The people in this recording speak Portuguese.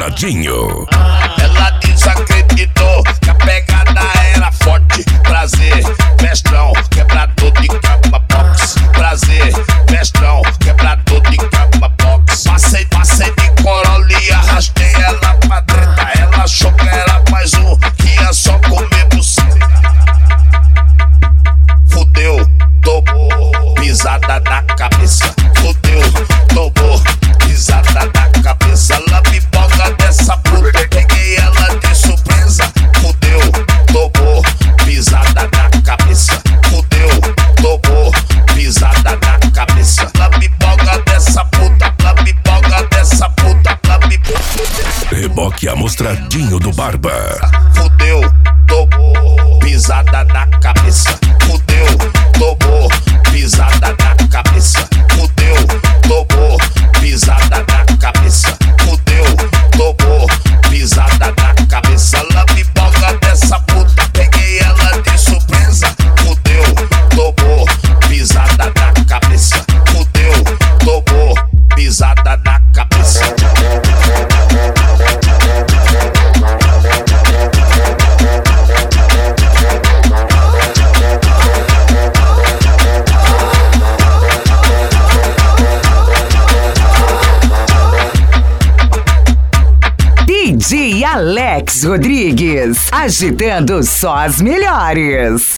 Amostradinho. Ela desacreditou que a pegada era forte. Prazer, mestrão, quebrador de cama box. Prazer, mestrão, quebrador de cama box. Passei de Corolla e arrastei ela pra treta. Ela achou que era mais um, que ia só comer buceta. Fudeu, tomou pisada na cabeça. Fudeu, tomou pisada na cabeça. Lambiboga dessa puta, peguei ela de surpresa. Fudeu, tomou pisada na cabeça. Fudeu, tomou pisada na cabeça. Lambiboga dessa puta, lambiboga dessa puta, lambiboga. Reboque Amostradinho do Barba. Fudeu, tomou pisada na cabeça. Fudeu, tomou pisada na cabeça. Fudeu, tomou pisada na cabeça. Fudeu, tomou pisada na cabeça. Lambiboga dessa puta, peguei ela de surpresa. Fudeu, tomou pisada na cabeça. Fudeu, tomou pisada na cabeça. DJ Alex Rodrigues, agitando só as melhores.